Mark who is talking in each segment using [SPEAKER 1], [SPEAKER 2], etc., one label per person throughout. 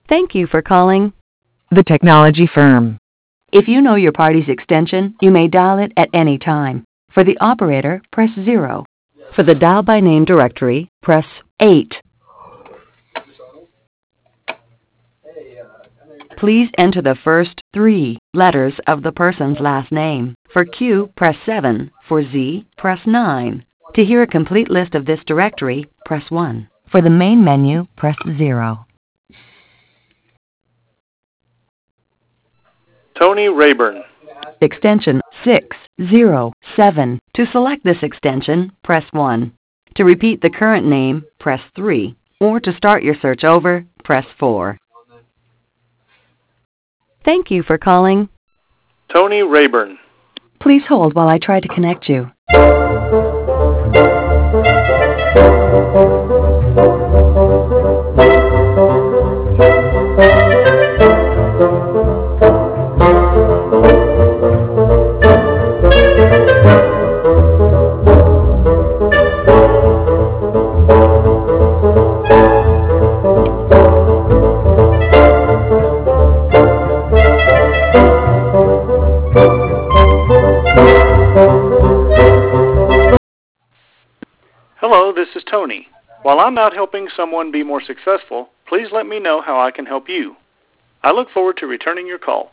[SPEAKER 1] Thank you for calling.
[SPEAKER 2] The technology firm.
[SPEAKER 1] If you know your party's extension, you may dial it at any time. For the operator, press 0. For the dial by name directory, press 8. Please enter the first 3 letters of the person's last name. For Q, press 7. For Z, press 9. To hear a complete list of this directory, press 1. For the main menu, press 0.
[SPEAKER 3] Tony Rayburn.
[SPEAKER 1] Extension 607. To select this extension, press 1. To repeat the current name, press 3. Or to start your search over, press 4. Thank you for calling.
[SPEAKER 3] Tony Rayburn.
[SPEAKER 1] Please hold while I try to connect you.
[SPEAKER 3] Hello, this is Tony. While I'm out helping someone be more successful, please let me know how I can help you. I look forward to returning your call.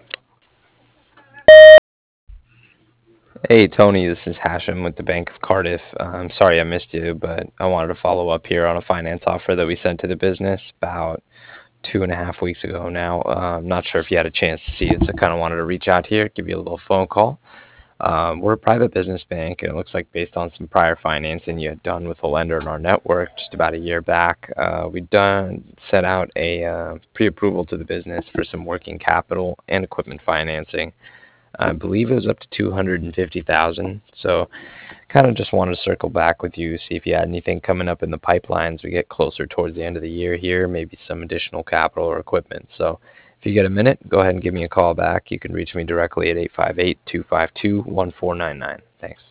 [SPEAKER 4] Hey Tony, this is Hashem with the Bank of Cardiff. I'm sorry I missed you, but I wanted to follow up here on a finance offer that we sent to the business about 2.5 weeks ago now. I'm not sure if you had a chance to see it, so I kind of wanted to reach out here, give you a little phone call. We're a private business bank, and it looks like based on some prior financing you had done with a lender in our network just about a year back, we'd set out a pre-approval to the business for some working capital and equipment financing. I believe it was up to $250,000. So kind of just wanted to circle back with you, see if you had anything coming up in the pipeline as we get closer towards the end of the year here, maybe some additional capital or equipment. So if you get a minute, go ahead and give me a call back. You can reach me directly at 858-252-1499. Thanks.